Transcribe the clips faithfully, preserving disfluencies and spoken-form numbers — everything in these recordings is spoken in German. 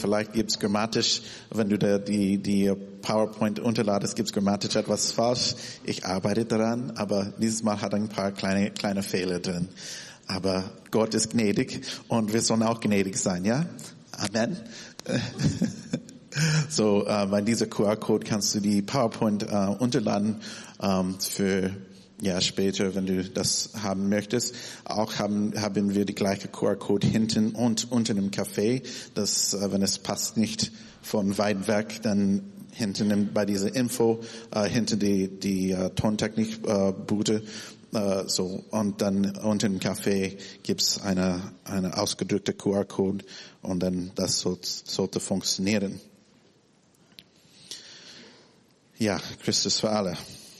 Vielleicht gibt's grammatisch, wenn du da die, die PowerPoint unterladest, gibt's grammatisch etwas falsch. Ich arbeite daran, aber dieses Mal hat ein paar kleine, kleine Fehler drin. Aber Gott ist gnädig und wir sollen auch gnädig sein, ja? Amen. So, äh, bei dieser Q R-Code kannst du die PowerPoint äh, unterladen ähm, für ja später, wenn du das haben möchtest. Auch haben haben wir die gleiche Q R-Code hinten und unten im Café. Das, äh, wenn es passt nicht von weit weg, dann hinten bei dieser Info äh, hinter die die äh, Tontechnik-Bude. Äh, so, und dann unten im Café gibt's eine eine ausgedrückte Q R-Code und dann das soll, sollte funktionieren. Ja, Christus für alle.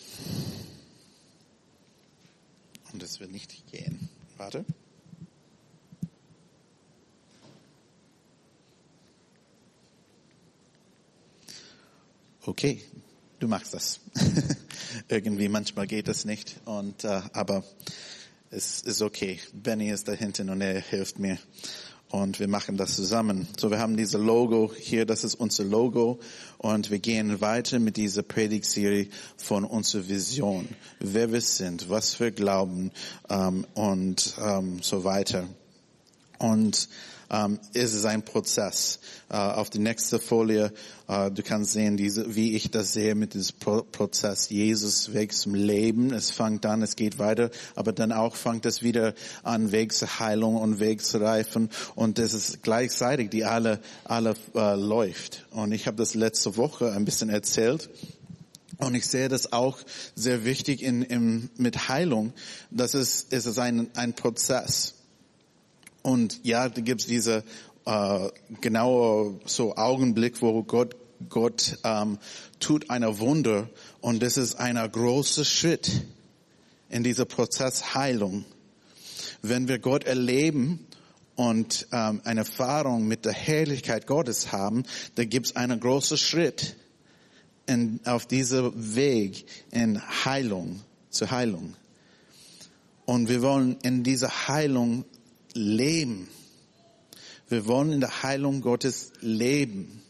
Und es wird nicht gehen. Warte. Okay, du machst das. Irgendwie manchmal geht das nicht. Und äh, aber es ist okay. Benny ist da hinten und er hilft mir. Und wir machen das zusammen. So, wir haben diese Logo hier, das ist unser Logo. Und wir gehen weiter mit dieser Predigtserie von unserer Vision. Wer wir sind, was wir glauben ähm, und ähm, so weiter. Und ähm, es ist ein Prozess. Äh, auf die nächste Folie, äh, du kannst sehen, diese, wie ich das sehe mit diesem Pro- Prozess. Jesus Weg zum Leben. Es fängt an, es geht weiter, aber dann auch fängt es wieder an, Weg zur Heilung und Weg zu reifen. Und das ist gleichzeitig, die alle, alle äh, läuft. Und ich habe das letzte Woche ein bisschen erzählt. Und ich sehe das auch sehr wichtig in, in mit Heilung. Das ist, es ist ein, ein Prozess. Und ja, da gibt's diese äh, genaue so Augenblick, wo Gott Gott ähm, tut eine Wunder, und das ist ein großer Schritt in dieser Prozess Heilung. Wenn wir Gott erleben und ähm, eine Erfahrung mit der Herrlichkeit Gottes haben, da gibt's einen großen Schritt in, auf diesem Weg in Heilung, zur Heilung. Und wir wollen in dieser Heilung leben. Wir wollen in der Heilung Gottes leben.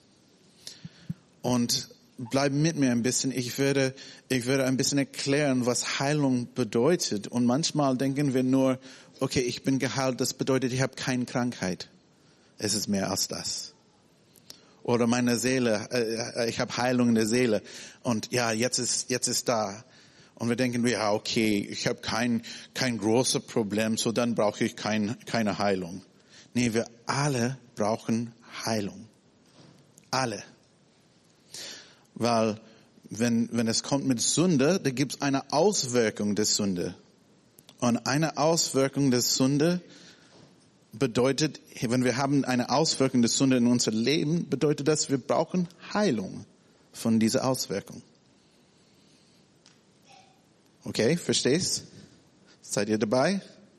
Und bleib mit mir ein bisschen. Ich werde, ich werde ein bisschen erklären, was Heilung bedeutet. Und manchmal denken wir nur, okay, ich bin geheilt, das bedeutet, ich habe keine Krankheit. Es ist mehr als das. Oder meine Seele, äh, ich habe Heilung in der Seele. Und ja, jetzt ist, jetzt ist da. Und wir denken, ja, okay, ich habe kein kein großes Problem, so dann brauche ich kein, keine Heilung. Nee, wir alle brauchen Heilung. Alle. Weil wenn wenn es kommt mit Sünde, da gibt es eine Auswirkung der Sünde. Und eine Auswirkung der Sünde bedeutet, wenn wir haben eine Auswirkung der Sünde in unser Leben, bedeutet das, wir brauchen Heilung von dieser Auswirkung. Okay, verstehst? Seid ihr dabei?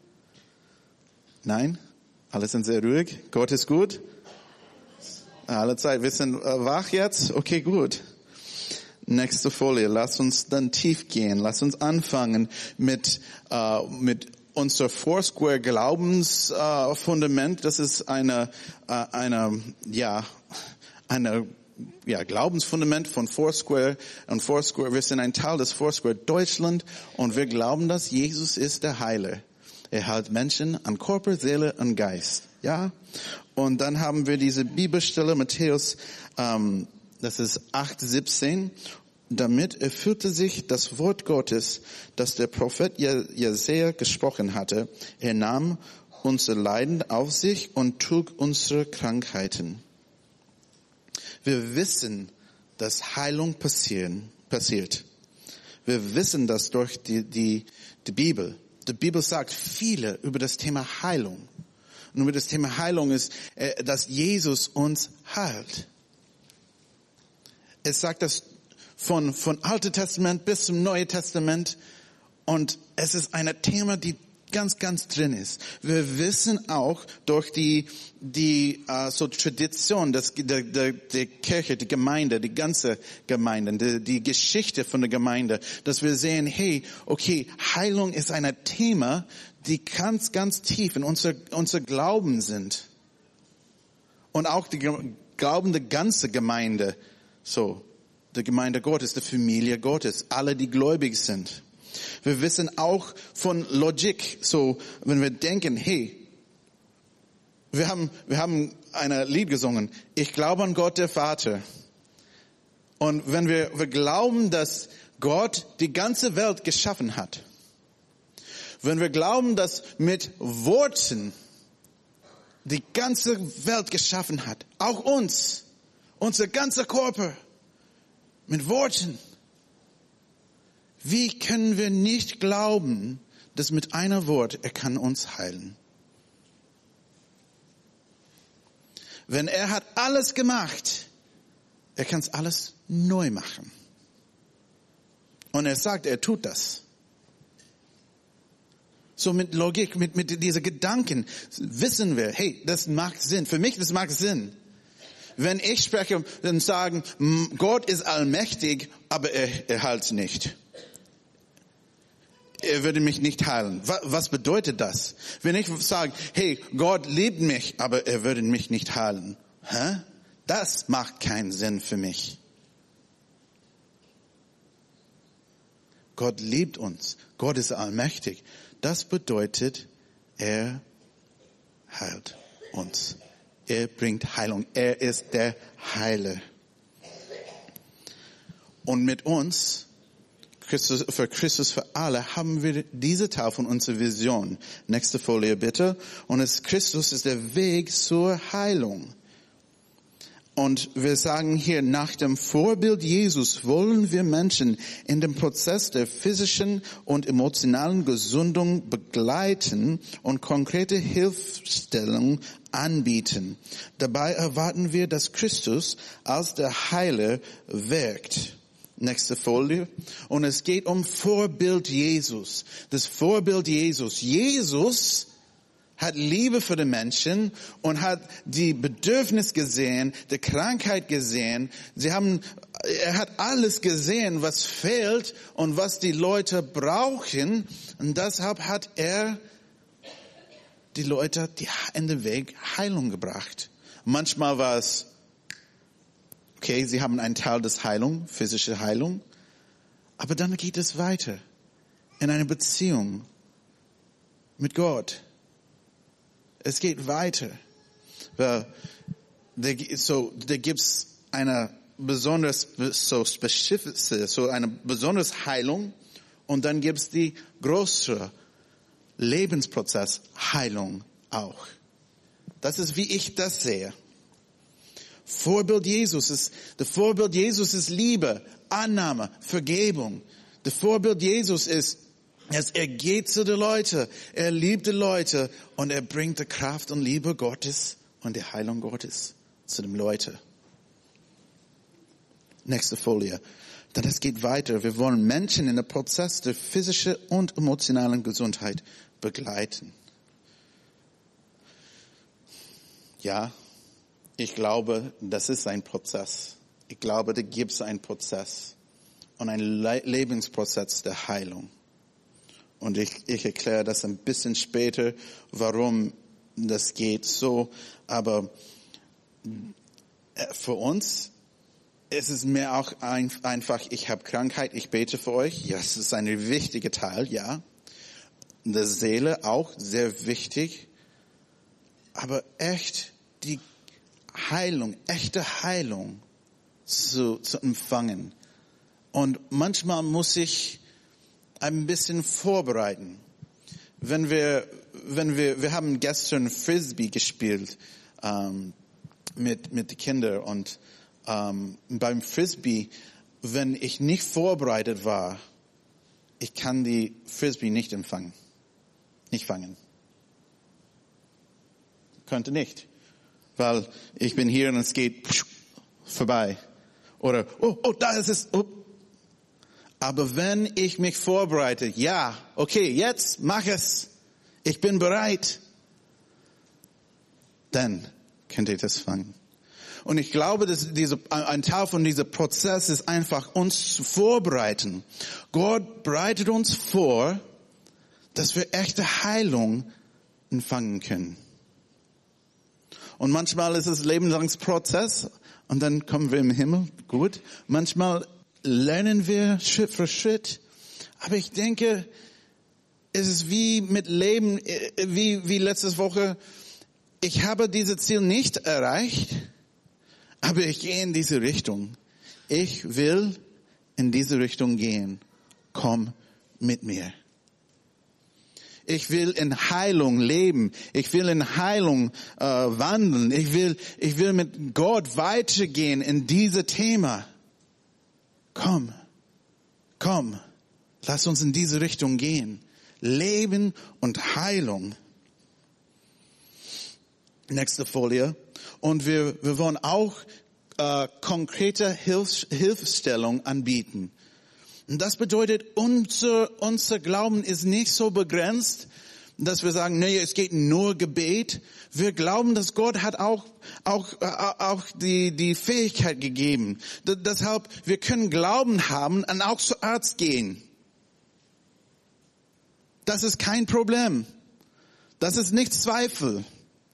Nein? Alle sind sehr ruhig. Gott ist gut? Alle Zeit. Wir sind äh, wach jetzt? Okay, gut. Nächste Folie. Lass uns dann tief gehen. Lass uns anfangen mit, äh, mit unser Foursquare Glaubensfundament. Äh, das ist eine, äh, eine, ja, eine, ja, Glaubensfundament von Foursquare. Und Foursquare, wir sind ein Teil des Foursquare Deutschland, und wir glauben, dass Jesus ist der Heiler. Er hält Menschen an Körper, Seele und Geist. Ja? Und dann haben wir diese Bibelstelle, Matthäus, ähm, das ist acht siebzehn. Damit erfüllte sich das Wort Gottes, das der Prophet Jesaja gesprochen hatte. Er nahm unsere Leiden auf sich und trug unsere Krankheiten. Wir wissen, dass Heilung passieren, passiert. Wir wissen das durch die, die, die Bibel. Die Bibel sagt viele über das Thema Heilung. Und über das Thema Heilung ist, dass Jesus uns heilt. Es sagt das von, von Alten Testament bis zum Neuen Testament. Und es ist ein Thema, die ganz, ganz drin ist. Wir wissen auch durch die die uh, so Tradition des, der, der, der Kirche, die Gemeinde, die ganze Gemeinde, die, die Geschichte von der Gemeinde, dass wir sehen, hey, okay, Heilung ist ein Thema, die ganz, ganz tief in unser, unser Glauben sind. Und auch die glauben die ganze Gemeinde, so, die Gemeinde Gottes, die Familie Gottes, alle, die gläubig sind. Wir wissen auch von Logik, so, wenn wir denken, hey, wir haben, wir haben ein Lied gesungen, ich glaube an Gott, der Vater. Und wenn wir, wir glauben, dass Gott die ganze Welt geschaffen hat, wenn wir glauben, dass mit Worten die ganze Welt geschaffen hat, auch uns, unser ganzer Körper, mit Worten, wie können wir nicht glauben, dass mit einem Wort er kann uns heilen? Wenn er hat alles gemacht, er kann es alles neu machen. Und er sagt, er tut das. So mit Logik, mit, mit diesen Gedanken wissen wir, hey, das macht Sinn. Für mich, das macht Sinn. Wenn ich spreche, dann sagen, Gott ist allmächtig, aber er, er heilt nicht. Er würde mich nicht heilen. Was bedeutet das? Wenn ich sage, hey, Gott liebt mich, aber er würde mich nicht heilen. Hä? Das macht keinen Sinn für mich. Gott liebt uns. Gott ist allmächtig. Das bedeutet, er heilt uns. Er bringt Heilung. Er ist der Heiler. Und mit uns, Christus, für Christus für alle, haben wir diese Teil von unserer Vision. Nächste Folie bitte. Und es, Christus ist der Weg zur Heilung. Und wir sagen hier, nach dem Vorbild Jesus wollen wir Menschen in dem Prozess der physischen und emotionalen Gesundung begleiten und konkrete Hilfestellung anbieten. Dabei erwarten wir, dass Christus als der Heiler wirkt. Nächste Folie. Und es geht um Vorbild Jesus. Das Vorbild Jesus. Jesus hat Liebe für die Menschen und hat die Bedürfnis gesehen, die Krankheit gesehen. Sie haben, er hat alles gesehen, was fehlt und was die Leute brauchen. Und deshalb hat er die Leute in den Weg Heilung gebracht. Manchmal war es, okay, sie haben einen Teil des Heilung, physische Heilung. Aber dann geht es weiter in eine Beziehung mit Gott. Es geht weiter. So, da gibt's eine besonders, so spezifische, so eine besondere Heilung. Und dann gibt's die größere Lebensprozess Heilung auch. Das ist, wie ich das sehe. Vorbild Jesus ist, der Vorbild Jesus ist Liebe, Annahme, Vergebung. Der Vorbild Jesus ist, dass er geht zu den Leuten, er liebt die Leute und er bringt die Kraft und Liebe Gottes und die Heilung Gottes zu den Leuten. Nächste Folie. Dann es geht weiter. Wir wollen Menschen in den Prozess der physischen und emotionalen Gesundheit begleiten. Ja, ich glaube, das ist ein Prozess. Ich glaube, da gibt es einen Prozess und einen Le- Lebensprozess der Heilung. Und ich, ich erkläre das ein bisschen später, warum das geht so. Aber für uns ist es mir auch ein, einfach, ich habe Krankheit, ich bete für euch. Ja, es ist ein wichtiger Teil, ja. Der Seele auch sehr wichtig. Aber echt die Heilung, echte Heilung zu, zu empfangen. Und manchmal muss ich ein bisschen vorbereiten. Wenn wir, wenn wir, wir haben gestern Frisbee gespielt ähm, mit mit den Kindern und ähm, beim Frisbee, wenn ich nicht vorbereitet war, ich kann die Frisbee nicht empfangen, nicht fangen, könnte nicht, weil ich bin hier und es geht vorbei oder oh oh da ist es. Oh. Aber wenn ich mich vorbereite, ja, okay, jetzt mach es, ich bin bereit, dann könnt ihr das fangen. Und ich glaube, dass diese, ein Teil von diesem Prozess ist einfach, uns zu vorbereiten. Gott bereitet uns vor, dass wir echte Heilung empfangen können. Und manchmal ist es lebenslanger Prozess und dann kommen wir im Himmel. Gut. Manchmal lernen wir Schritt für Schritt. Aber ich denke, es ist wie mit Leben, wie, wie letzte Woche. Ich habe dieses Ziel nicht erreicht, aber ich gehe in diese Richtung. Ich will in diese Richtung gehen. Komm mit mir. Ich will in Heilung leben. Ich will in Heilung äh, wandeln. Ich will, ich will mit Gott weitergehen in dieses Thema. Komm, komm, lass uns in diese Richtung gehen. Leben und Heilung. Nächste Folie. Und wir, wir wollen auch äh, konkrete Hilfs, Hilfestellung anbieten. Und das bedeutet, unser, unser Glauben ist nicht so begrenzt, dass wir sagen, nee, es geht nur Gebet. Wir glauben, dass Gott hat auch, auch, auch die, die Fähigkeit gegeben. D- deshalb, wir können Glauben haben und auch zum Arzt gehen. Das ist kein Problem. Das ist nicht Zweifel.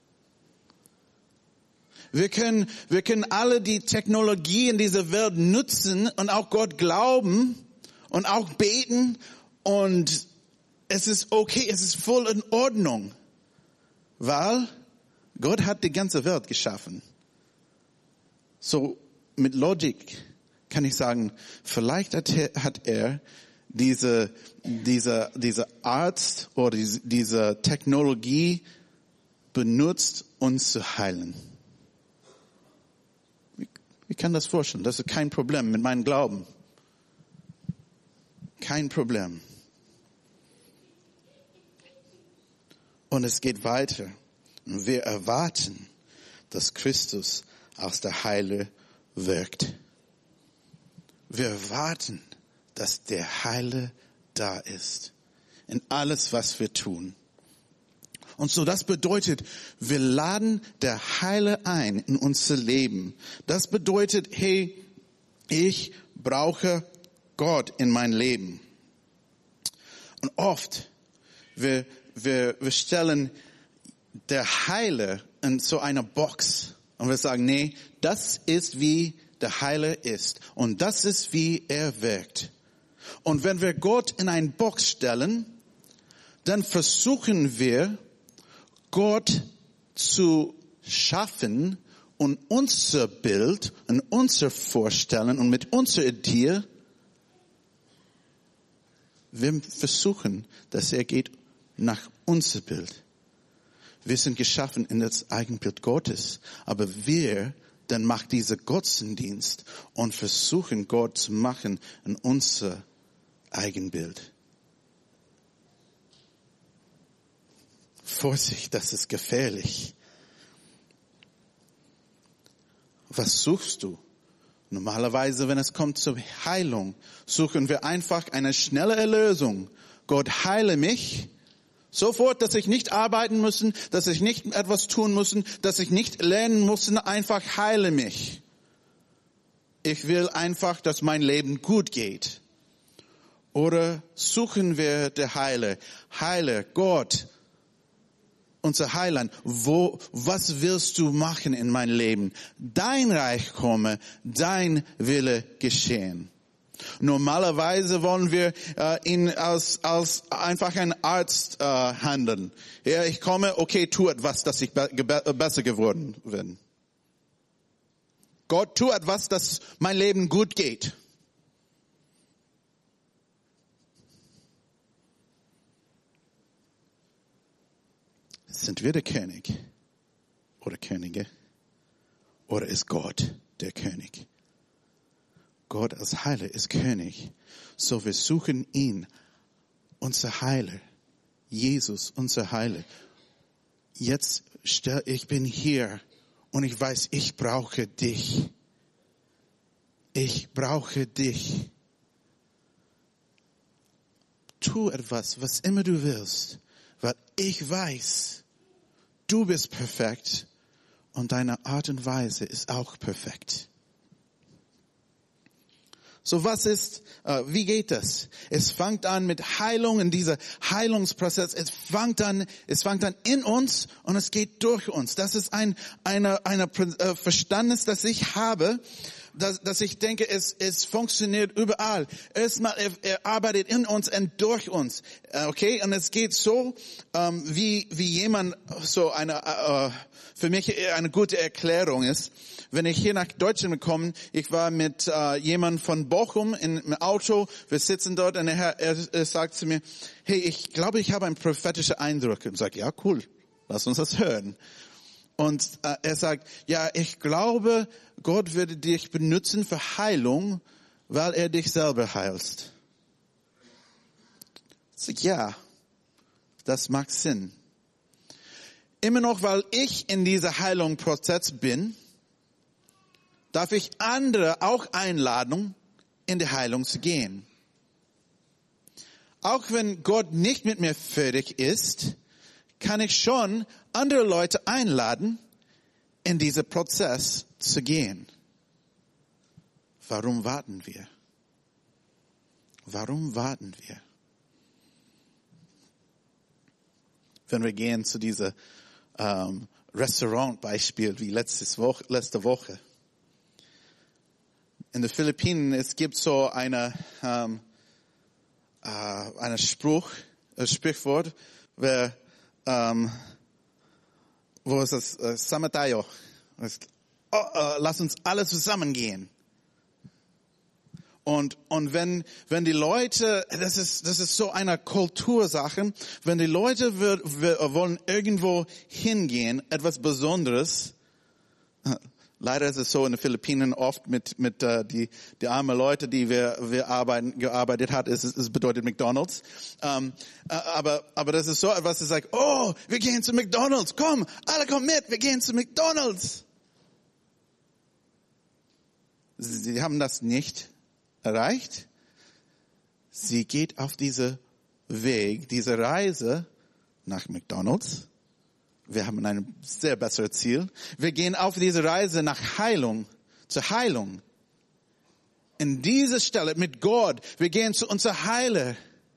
Wir können, wir können alle die Technologie in dieser Welt nutzen und auch Gott glauben und auch beten und es ist okay, es ist voll in Ordnung, weil Gott hat die ganze Welt geschaffen. So mit Logik kann ich sagen, vielleicht hat er, hat er diese, diese, diese Arzt oder diese, diese Technologie benutzt, uns zu heilen. Ich kann das vorstellen, das ist kein Problem mit meinem Glauben. Kein Problem. Und es geht weiter. Und wir erwarten, dass Christus aus der Heile wirkt. Wir erwarten, dass der Heile da ist. In alles, was wir tun. Und so, das bedeutet, wir laden der Heile ein in unser Leben. Das bedeutet, hey, ich brauche Gott in mein Leben. Und oft, wir, wir, wir stellen der Heile in so eine Box. Und wir sagen, nee, das ist wie der Heile ist. Und das ist wie er wirkt. Und wenn wir Gott in eine Box stellen, dann versuchen wir, Gott zu schaffen und unser Bild und unser Vorstellen und mit unserer Idee, wir versuchen, dass er geht nach unser Bild. Wir sind geschaffen in das Eigenbild Gottes, aber wir dann machen diese Götzendienst und versuchen Gott zu machen in unser Eigenbild. Vorsicht, das ist gefährlich. Was suchst du? Normalerweise, wenn es kommt zur Heilung, suchen wir einfach eine schnelle Erlösung. Gott heile mich sofort, dass ich nicht arbeiten muss, dass ich nicht etwas tun muss, dass ich nicht lernen muss, einfach heile mich. Ich will einfach, dass mein Leben gut geht. Oder suchen wir der Heile? Heile, Gott, unser Heiland, wo, was willst du machen in mein Leben? Dein Reich komme, dein Wille geschehen. Normalerweise wollen wir äh, ihn als, als einfach ein Arzt äh, handeln. Ja, ich komme, okay, tu etwas, dass ich be- be- besser geworden bin. Gott, tu etwas, dass mein Leben gut geht. Sind wir der König oder Könige? Oder ist Gott der König? Gott als Heiler ist König. So wir suchen ihn, unser Heiler. Jesus, unser Heiler. Jetzt stell, ich bin hier und ich weiß, ich brauche dich. Ich brauche dich. Tu etwas, was immer du willst, weil ich weiß, du bist perfekt und deine Art und Weise ist auch perfekt. So was ist, äh, wie geht das? Es fängt an mit Heilung, in dieser Heilungsprozess. Es fängt an, es fängt an in uns und es geht durch uns. Das ist ein, eine, eine äh, Verständnis, das ich habe, dass, dass ich denke, es, es funktioniert überall. Erstmal, er, er arbeitet in uns und durch uns. Okay? Und es geht so, ähm, wie, wie jemand so eine, äh, für mich eine gute Erklärung ist. Wenn ich hier nach Deutschland gekommen, ich war mit äh, jemandem von Bochum in, im Auto, wir sitzen dort und er, er, er sagt zu mir, hey, ich glaube, ich habe einen prophetischen Eindruck. Und ich sage, ja, cool, lass uns das hören. Und äh, er sagt, ja, ich glaube, Gott würde dich benutzen für Heilung, weil er dich selber heilst. Ich sage, ja, das macht Sinn. Immer noch, weil ich in dieser Heilungsprozess bin, darf ich andere auch einladen, in die Heilung zu gehen. Auch wenn Gott nicht mit mir fertig ist, kann ich schon andere Leute einladen, in diesen Prozess zu gehen. Warum warten wir? Warum warten wir? Wenn wir gehen zu diesem ähm, Restaurant-Beispiel wie letztes Woche, letzte Woche. In den Philippinen, es gibt so eine, ähm, äh, einen Spruch, ein Sprichwort, wer Ähm, wo ist das? Äh, Samatayo. Oh, äh, lass uns alle zusammengehen. Und und wenn wenn die Leute, das ist das ist so eine Kultursache, wenn die Leute wir, wir wollen irgendwo hingehen, etwas Besonderes. Leider ist es so in den Philippinen oft mit mit äh, die die armen Leute, die wir wir arbeiten gearbeitet hat, es es bedeutet McDonald's. Ähm, äh, aber aber das ist so etwas, das sagt, oh, wir gehen zu McDonald's, komm, alle kommen mit, wir gehen zu McDonald's. Sie, sie haben das nicht erreicht. Sie geht auf diese Weg, diese Reise nach McDonald's. Wir haben ein sehr besseres Ziel. Wir gehen auf diese Reise nach Heilung, zur Heilung. In diese Stelle mit Gott, wir gehen zu unserer Heiler.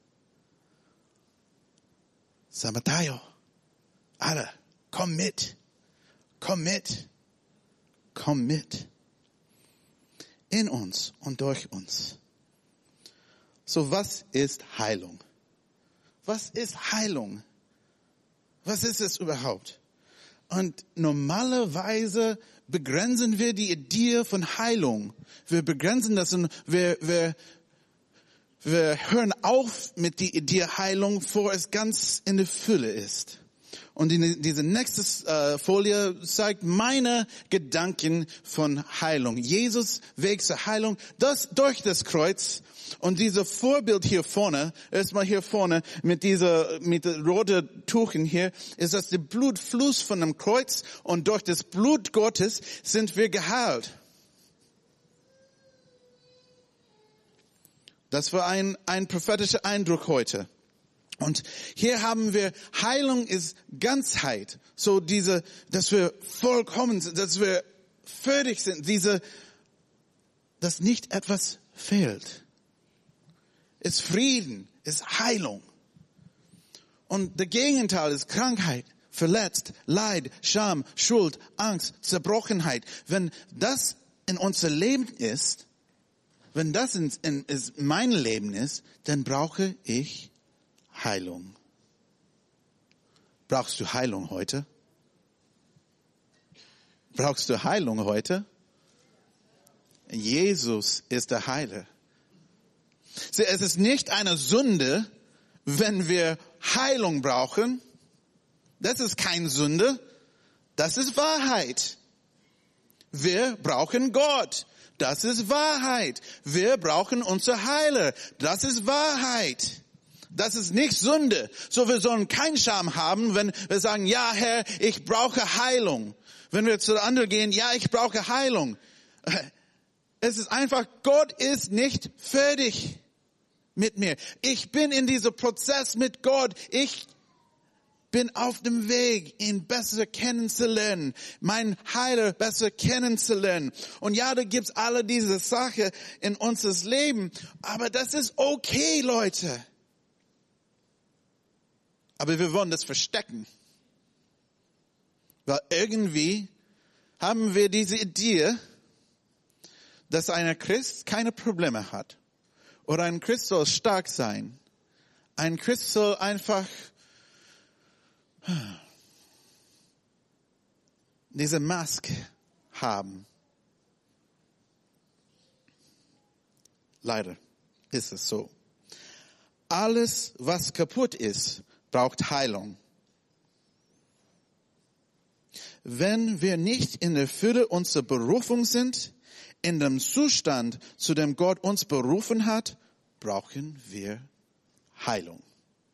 Samatayo, alle, komm mit, komm mit, komm mit. In uns und durch uns. So, was ist Heilung? Was ist Heilung? Was ist es überhaupt? Und normalerweise begrenzen wir die Idee von Heilung. Wir begrenzen das und wir, wir, wir hören auf mit der Idee Heilung, bevor es ganz in der Fülle ist. Und die, diese nächste äh, Folie zeigt meine Gedanken von Heilung. Jesus Weg zur Heilung, das durch das Kreuz. Und dieses Vorbild hier vorne, erstmal hier vorne mit dieser mit der roten Tuchen hier, ist das der Blutfluss von dem Kreuz und durch das Blut Gottes sind wir geheilt. Das war ein ein prophetischer Eindruck heute. Und hier haben wir, Heilung ist Ganzheit. So diese, dass wir vollkommen sind, dass wir fertig sind. Diese, dass nicht etwas fehlt. Ist Frieden, ist Heilung. Und der Gegenteil ist Krankheit, verletzt, Leid, Scham, Schuld, Angst, Zerbrochenheit. Wenn das in unser Leben ist, wenn das in, in, in mein Leben ist, dann brauche ich Heilung. Brauchst du Heilung heute? Brauchst du Heilung heute? Jesus ist der Heiler. Es ist nicht eine Sünde, wenn wir Heilung brauchen. Das ist keine Sünde. Das ist Wahrheit. Wir brauchen Gott. Das ist Wahrheit. Wir brauchen unser Heiler. Das ist Wahrheit. Das ist nicht Sünde. So, wir sollen keinen Scham haben, wenn wir sagen, ja Herr, ich brauche Heilung. Wenn wir zu anderen gehen, ja, ich brauche Heilung. Es ist einfach, Gott ist nicht fertig mit mir. Ich bin in diesem Prozess mit Gott. Ich, bin auf dem Weg, ihn besser kennenzulernen, meinen Heiler besser kennenzulernen. Und ja, da gibt's alle diese Sachen in unseres Leben, aber das ist okay, Leute. Aber wir wollen das verstecken. Weil irgendwie haben wir diese Idee, dass ein Christ keine Probleme hat. Oder ein Christ soll stark sein. Ein Christ soll einfach diese Maske haben. Leider ist es so. Alles, was kaputt ist, braucht Heilung. Wenn wir nicht in der Fülle unserer Berufung sind, in dem Zustand, zu dem Gott uns berufen hat, brauchen wir Heilung.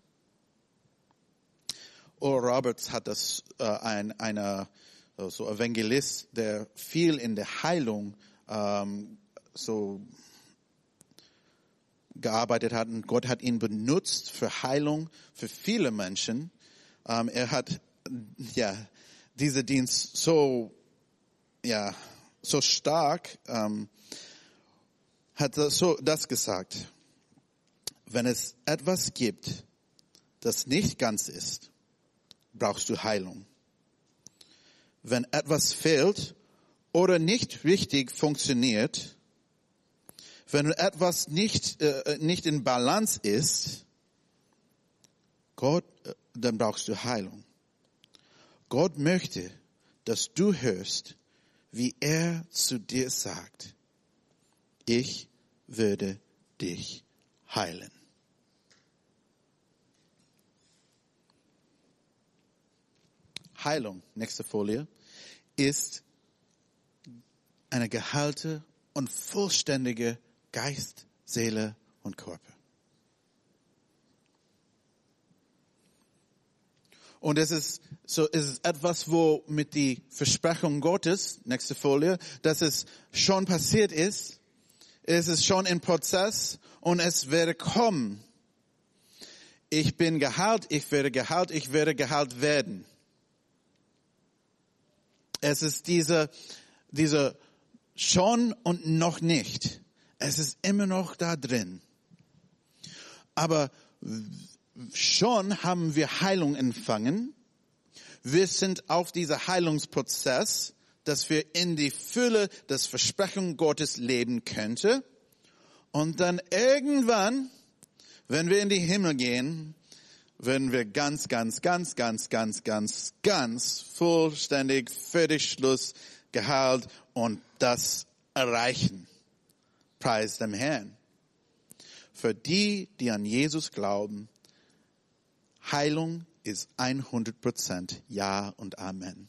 Oral Roberts hat das äh, ein einer so Evangelist, der viel in der Heilung ähm, so gearbeitet hat, und Gott hat ihn benutzt für Heilung für viele Menschen. Ähm, er hat ja dieser Dienst so ja so stark ähm, hat das so das gesagt: Wenn es etwas gibt, das nicht ganz ist, brauchst du Heilung. Wenn etwas fehlt oder nicht richtig funktioniert, wenn etwas nicht äh, nicht in Balance ist, Gott, äh, dann brauchst du Heilung. Gott möchte, dass du hörst, wie er zu dir sagt: Ich würde dich heilen. Heilung, nächste Folie, ist eine geheilte und vollständige Geist, Seele und Körper. Und es ist so, es ist etwas, wo mit die Versprechung Gottes, nächste Folie, dass es schon passiert ist, es ist schon im Prozess und es werde kommen. Ich bin geheilt, ich werde geheilt, ich werde geheilt werden. Es ist diese, diese schon und noch nicht. Es ist immer noch da drin. Aber schon haben wir Heilung empfangen. Wir sind auf dieser Heilungsprozess, dass wir in die Fülle des Versprechens Gottes leben könnten. Und dann irgendwann, wenn wir in die Himmel gehen, werden wir ganz, ganz, ganz, ganz, ganz, ganz, ganz vollständig, fertig, Schluss, geheilt und das erreichen. Preis dem Herrn. Für die, die an Jesus glauben, Heilung ist hundert Prozent Ja und Amen.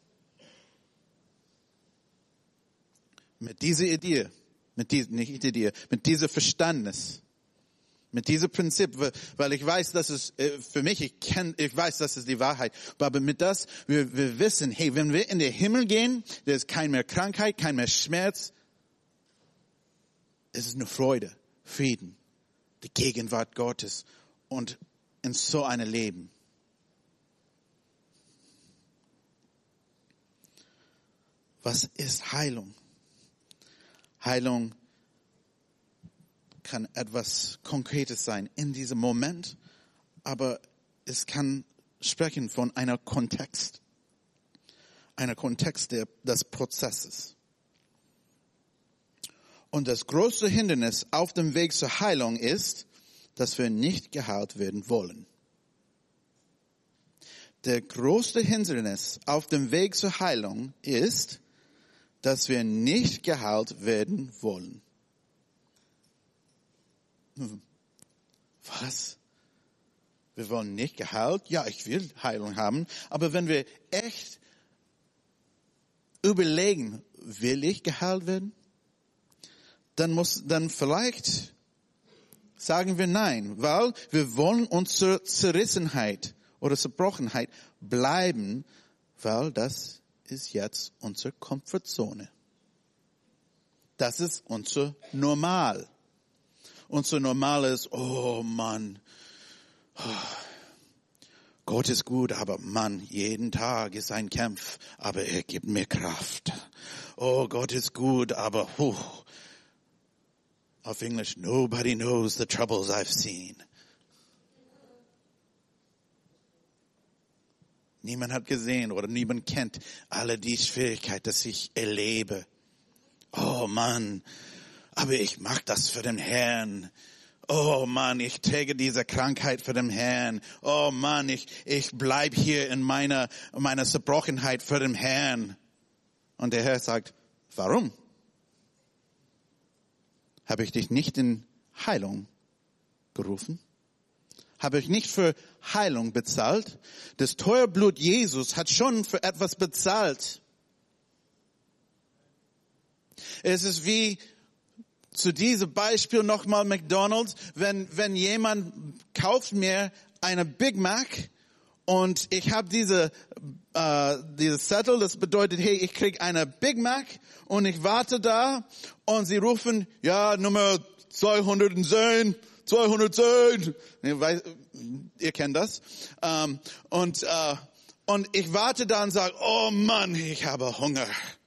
Mit dieser Idee, mit dieser, nicht Idee, mit dieser Verständnis, mit diesem Prinzip, weil ich weiß, dass es für mich, ich kenne, ich weiß, das ist die Wahrheit. Aber mit das, wir, wir wissen, hey, wenn wir in den Himmel gehen, da ist kein mehr Krankheit, kein mehr Schmerz. Es ist nur Freude, Frieden, die Gegenwart Gottes und in so einem Leben. Was ist Heilung? Heilung kann etwas Konkretes sein in diesem Moment, aber es kann sprechen von einer Kontext, einer Kontext der, des Prozesses. Und das größte Hindernis auf dem Weg zur Heilung ist, dass wir nicht geheilt werden wollen. Der größte Hindernis auf dem Weg zur Heilung ist, dass wir nicht geheilt werden wollen. Was? Wir wollen nicht geheilt? Ja, ich will Heilung haben. Aber wenn wir echt überlegen, will ich geheilt werden? Dann muss, dann vielleicht sagen wir nein, weil wir wollen unsere Zerrissenheit oder Zerbrochenheit bleiben, weil das ist jetzt unsere Komfortzone. Das ist unser Normal. Unser Normal ist, oh Mann, Gott ist gut, aber Mann, jeden Tag ist ein Kampf, aber er gibt mir Kraft. Oh, Gott ist gut, aber puh. Auf Englisch, nobody knows the troubles I've seen. Niemand hat gesehen oder niemand kennt alle die Schwierigkeiten, dass ich erlebe. Oh Mann, aber ich mache das für den Herrn. Oh Mann, ich träge diese Krankheit für den Herrn. Oh Mann, ich, ich bleib hier in meiner, meiner Zerbrochenheit für den Herrn. Und der Herr sagt, warum? Habe ich dich nicht in Heilung gerufen? Habe ich nicht für Heilung bezahlt? Das teure Blut Jesus hat schon für etwas bezahlt. Es ist wie zu diesem Beispiel nochmal McDonald's, wenn, wenn jemand kauft mir eine Big Mac und ich habe diese, äh, diese Zettel, das bedeutet, hey, ich krieg eine Big Mac und ich warte da und sie rufen, ja, Nummer zweihundertzehn, zweihundertzehn, ihr, weiß, ihr kennt das, ähm, und, äh, und ich warte da und sage, oh Mann, ich habe Hunger,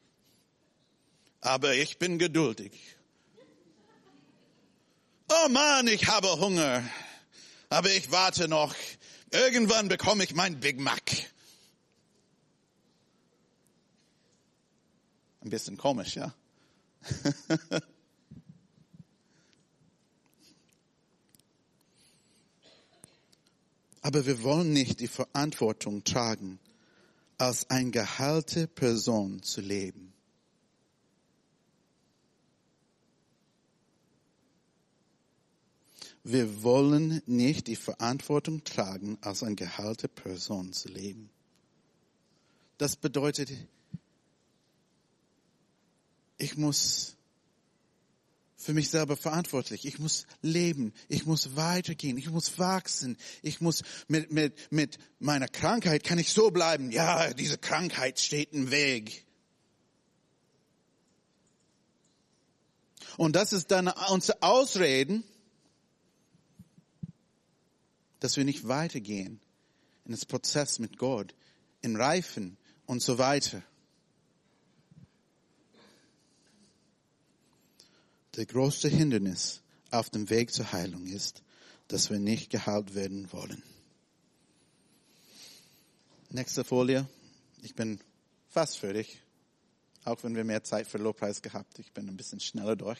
aber ich bin geduldig. Oh Mann, ich habe Hunger, aber ich warte noch. Irgendwann bekomme ich mein Big Mac. Ein bisschen komisch, ja? Aber wir wollen nicht die Verantwortung tragen, als eine geheilte Person zu leben. Wir wollen nicht die Verantwortung tragen, als eine geheilte Person zu leben. Das bedeutet, ich muss für mich selber verantwortlich. Ich muss leben. Ich muss weitergehen. Ich muss wachsen. Ich muss mit, mit, mit meiner Krankheit kann ich so bleiben. Ja, diese Krankheit steht im Weg. Und das ist dann unsere Ausreden, dass wir nicht weitergehen in das Prozess mit Gott, in Reifen und so weiter. Der größte Hindernis auf dem Weg zur Heilung ist, dass wir nicht geheilt werden wollen. Nächste Folie. Ich bin fast fertig, auch wenn wir mehr Zeit für Lobpreis gehabt. Ich bin ein bisschen schneller durch.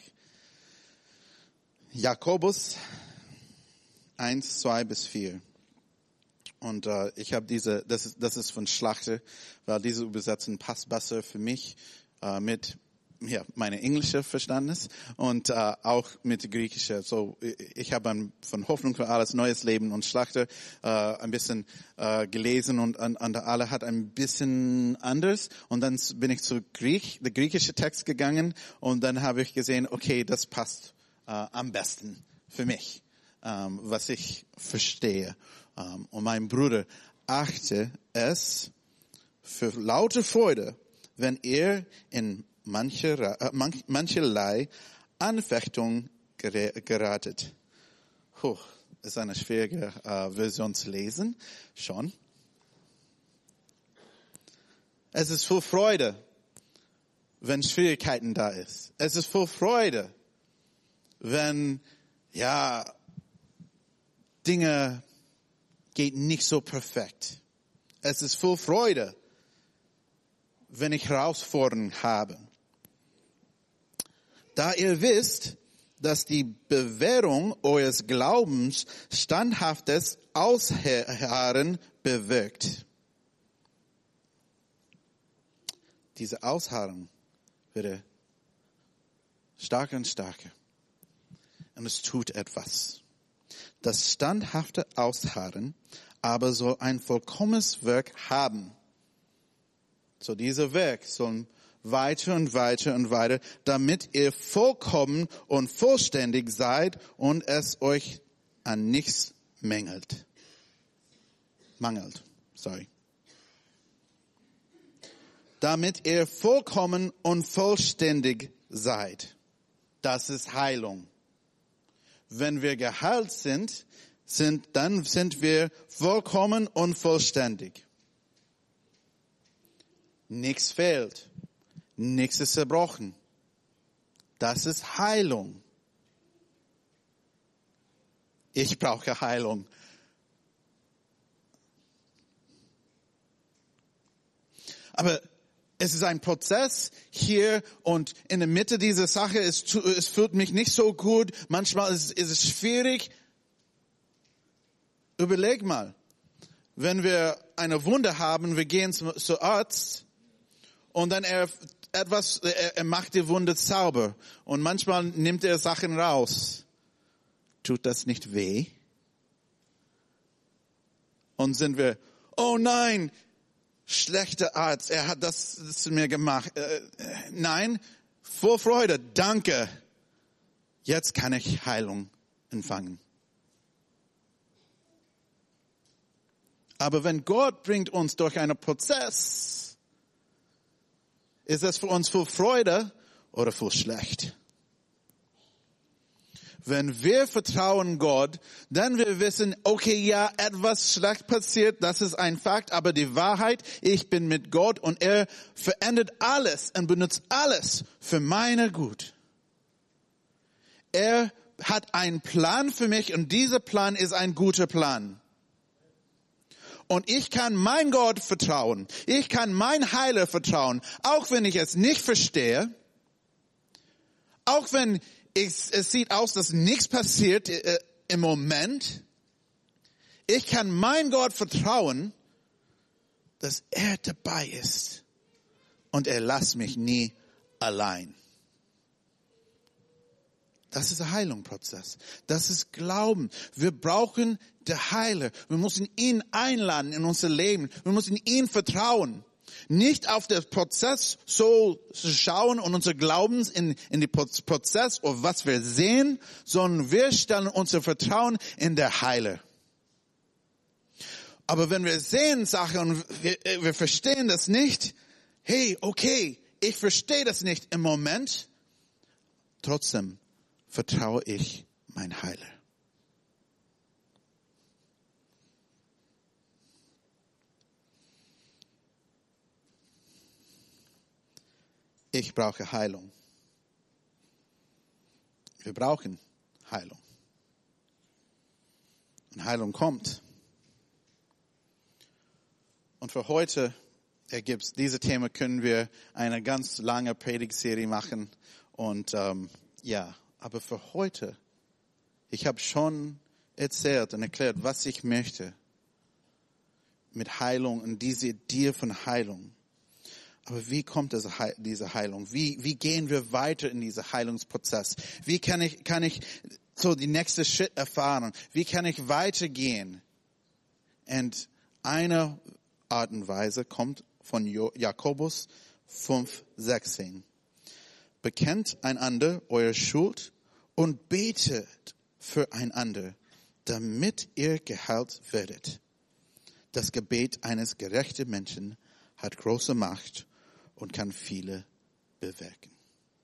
Jakobus eins, zwei bis vier. Und äh, ich habe diese, das ist, das ist von Schlachter, weil diese Übersetzung passt besser für mich äh, mit ja, meine englische Verständnis und äh, auch mit griechischer. So, ich habe von Hoffnung für alles neues Leben und Schlachter äh, ein bisschen äh, gelesen und an, an der alle hat ein bisschen anders. Und dann bin ich zu Griech, der griechische Text gegangen und dann habe ich gesehen, okay, das passt äh, am besten für mich. Um, was ich verstehe. Um, und mein Bruder achte es für laute Freude, wenn er in manche, äh, manch, mancherlei Anfechtung geratet. Puh, ist eine schwierige äh, Version zu lesen, schon. Es ist voll Freude, wenn Schwierigkeiten da ist. Es ist voll Freude, wenn, ja, Dinge geht nicht so perfekt. Es ist voll Freude, wenn ich Herausforderungen habe. Da ihr wisst, dass die Bewährung eures Glaubens standhaftes Ausharren bewirkt. Diese Ausharren wird stärker und stärker. Und es tut etwas. Das standhafte Ausharren aber soll ein vollkommenes Werk haben. So dieser Werk soll weiter und weiter und weiter, damit ihr vollkommen und vollständig seid und es euch an nichts mängelt. Mangelt, sorry. Damit ihr vollkommen und vollständig seid. Das ist Heilung. Wenn wir geheilt sind, sind, dann sind wir vollkommen und vollständig. Nichts fehlt. Nichts ist zerbrochen. Das ist Heilung. Ich brauche Heilung. Aber es ist ein Prozess hier und in der Mitte dieser Sache, es, es fühlt mich nicht so gut. Manchmal ist, ist es schwierig. Überleg mal, wenn wir eine Wunde haben, wir gehen zum, zum Arzt und dann er etwas, er, er macht die Wunde sauber und manchmal nimmt er Sachen raus. Tut das nicht weh? Und sind wir, oh nein, schlechter Arzt, er hat das, das zu mir gemacht. Äh, nein, vor Freude, danke. Jetzt kann ich Heilung empfangen. Aber wenn Gott bringt uns durch einen Prozess, ist es für uns voll Freude oder voll schlecht? Wenn wir vertrauen Gott, dann wir wissen, okay, ja, etwas schlecht passiert, das ist ein Fakt, aber die Wahrheit, ich bin mit Gott und er verändert alles und benutzt alles für meine Gut. Er hat einen Plan für mich und dieser Plan ist ein guter Plan. Und ich kann mein Gott vertrauen. Ich kann mein Heiler vertrauen, auch wenn ich es nicht verstehe, auch wenn Ich, es sieht aus, dass nichts passiert äh, im Moment. Ich kann mein Gott vertrauen, dass er dabei ist. Und er lässt mich nie allein. Das ist der Heilungsprozess. Das ist Glauben. Wir brauchen den Heiler. Wir müssen ihn einladen in unser Leben. Wir müssen ihm vertrauen. Nicht auf den Prozess so zu schauen und unser Glauben in, in den Prozess oder was wir sehen, sondern wir stellen unser Vertrauen in der Heiler. Aber wenn wir sehen Sachen und wir, wir verstehen das nicht, hey, okay, ich verstehe das nicht im Moment, trotzdem vertraue ich mein Heiler. Ich brauche Heilung. Wir brauchen Heilung. Und Heilung kommt. Und für heute ergibt es, diese Themen können wir eine ganz lange Predigtserie machen. Und ähm, ja, aber für heute, ich habe schon erzählt und erklärt, was ich möchte mit Heilung und diese Idee von Heilung. Aber wie kommt diese Heilung? Wie, wie gehen wir weiter in diesen Heilungsprozess? Wie kann ich, kann ich so die nächste Schritt erfahren? Wie kann ich weitergehen? Und eine Art und Weise kommt von Jakobus fünf sechzehn. Bekennt einander eure Schuld und betet füreinander, damit ihr geheilt werdet. Das Gebet eines gerechten Menschen hat große Macht und kann viele bewirken.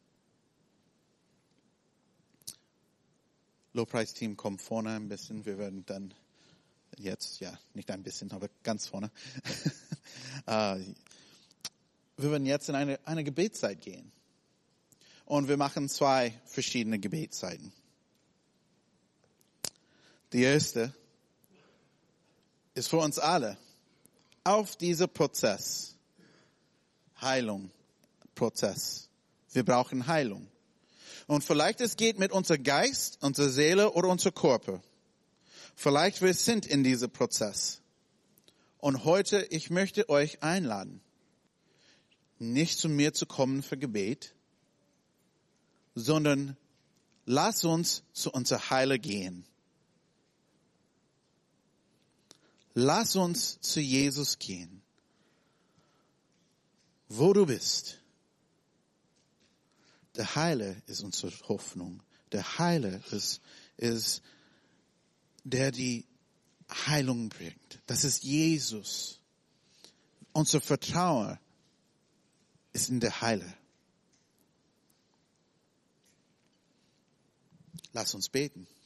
Lobpreisteam kommt vorne ein bisschen. Wir werden dann jetzt, ja, nicht ein bisschen, aber ganz vorne. Wir werden jetzt in eine, eine Gebetszeit gehen. Und wir machen zwei verschiedene Gebetszeiten. Die erste ist für uns alle auf diesen Prozess. Heilung, Prozess. Wir brauchen Heilung. Und vielleicht es geht mit unserem Geist, unserer Seele oder unserem Körper. Vielleicht wir sind in diesem Prozess. Und heute, ich möchte euch einladen, nicht zu mir zu kommen für Gebet, sondern lasst uns zu unserem Heiler gehen. Lass uns zu Jesus gehen. Wo du bist. Der Heiler ist unsere Hoffnung. Der Heiler ist, ist der die Heilung bringt. Das ist Jesus. Unser Vertrauen ist in der Heiler. Lass uns beten.